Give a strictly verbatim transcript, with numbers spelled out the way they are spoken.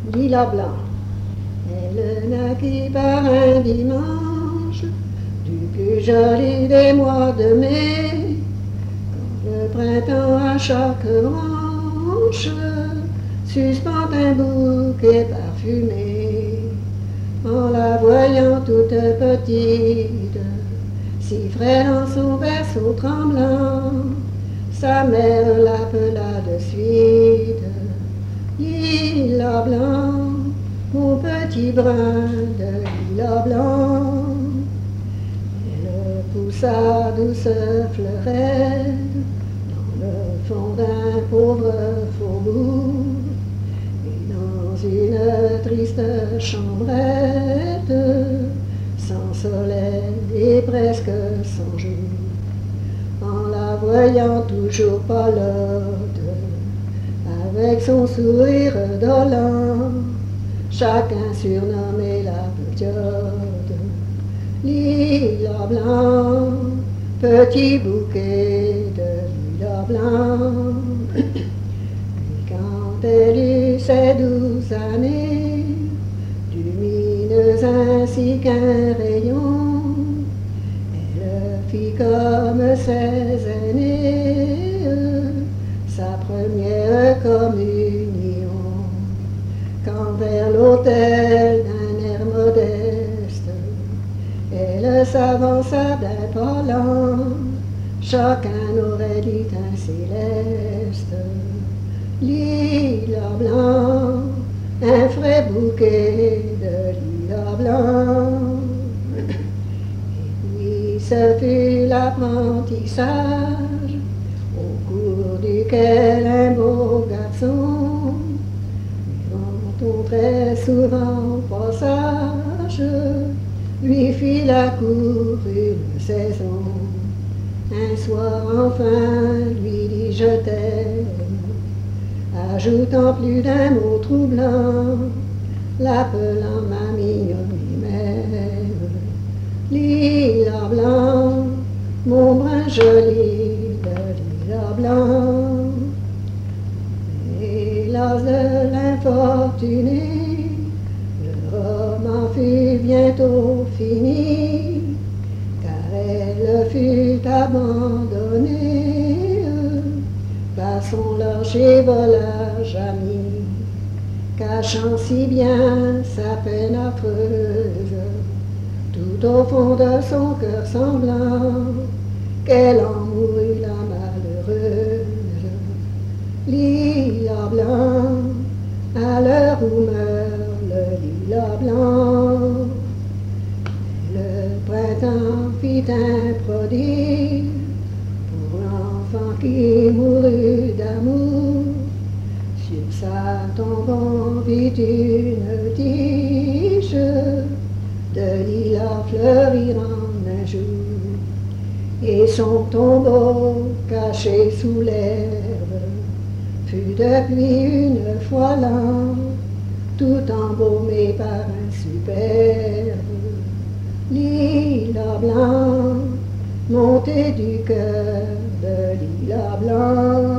lilas blanc. Elle naquit par un dimanche, du plus joli des mois de mai, quand le printemps à chaque branche suspend un bouquet parfumé. En la voyant toute petite, si frêle en son berceau tremblant, sa mère l'appela de suite. Lilas blanc, mon petit brin de lilas blanc. Elle poussa douce fleurette dans le fond d'un pauvre faubourg, et dans une triste chambrette, sans soleil et presque sans jour. En la voyant toujours pâlotte, avec son sourire dolent, chacun surnommait la petite. Lilas blanc, petit bouquet de lilas blanc. Et quand elle eut ses douze années, lumineuses ainsi qu'un rayon, elle fit comme ses aînés sa première communion. Quand vers l'autel d'un air modeste, elle s'avança d'un pas lent, chacun aurait dit un céleste. Lilas blanc, un frais bouquet de lilas blanc. Et puis ce fut l'apprentissage, au cours duquel un beau garçon, dont on très souvent passage, lui fit la cour une saison. Un soir enfin lui dit je t'aime, ajoutant plus d'un mot troublant, l'appelant ma mignonne lui-même. Lilas blanc, mon brin joli de lilas blanc. Hélas de l'infortuné, le roman fut bientôt fini, car elle fut abandonnée par son lâche et volage ami, cachant si bien sa peine affreuse, tout au fond de son cœur sanglant, qu'elle en mourut la malheureuse. Lilas blanc, à l'heure où meurt le lilas blanc, le printemps fit un prodige pour l'enfant qui mourut d'amour. Sur sa tombe on vit une tige de lilas fleurir en un jour, et son tombeau caché sous l'herbe fut depuis une fois l'an tout embaumé par un superbe lilas blanc, monté du cœur de lilas blanc.